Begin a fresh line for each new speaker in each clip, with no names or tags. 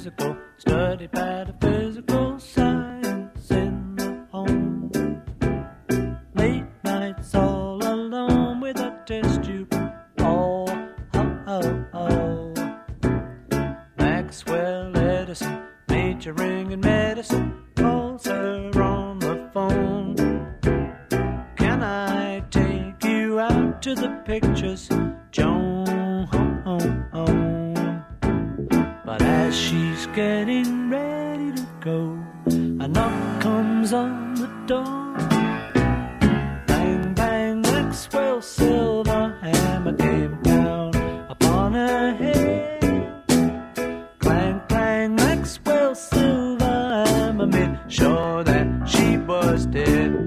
physical, study pataphysical science in the home. Late nights all alone with a test tube. Oh, oh, oh, oh. Maxwell Edison, majoring in medicine, calls her on the phone. Can I take you out to the pictures, Joan? But as she's getting ready to go, a knock comes on the door. Bang, bang, Maxwell silver hammer came down upon her head. Clang, clang, Maxwell silver hammer made sure that she was dead.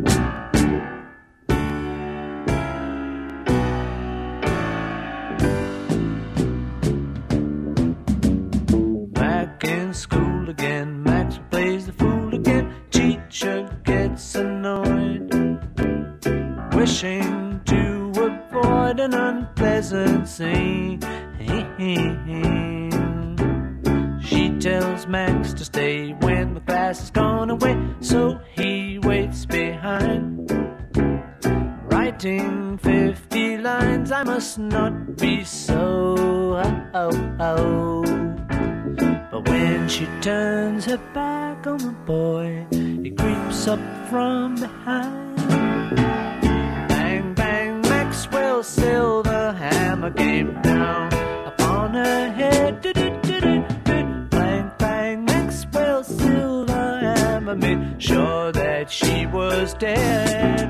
School again, Max plays the fool again. Teacher gets annoyed, wishing to avoid an unpleasant scene. She tells Max to stay when the class has gone away, so he waits behind, writing 50 lines. I must not be so. But when she turns her back on the boy, he creeps up from behind. Bang, bang, Maxwell's silver hammer came down upon her head. Bang, bang, Maxwell's silver hammer made sure that she was dead.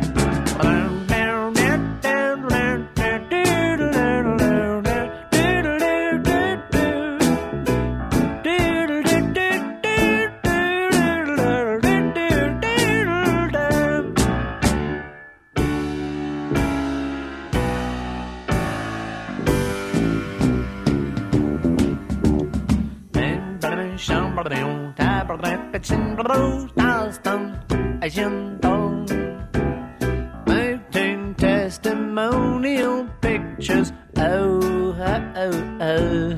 Painting testimonial pictures. Oh, oh, oh.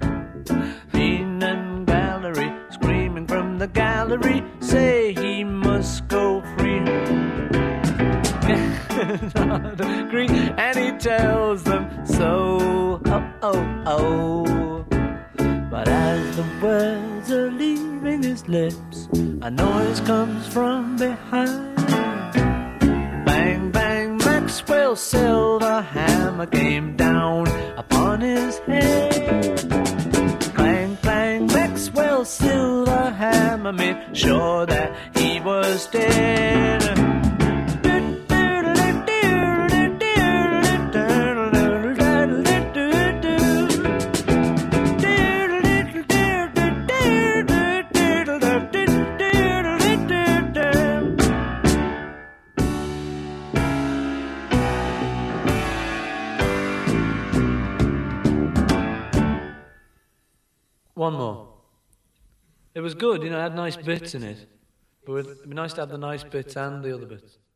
Peanut Gallery, screaming from the gallery, say he must go free. Not agree, and he tells them so. Oh, oh, oh. But as the words are leaving his lips, a noise comes from behind. Bang, bang, Maxwell's silver hammer came down upon his head. Clang, clang, Maxwell's silver hammer made sure that he was dead. One more. It was good, it had nice bits in it. But it'd be nice to have the nice bits and the other bits.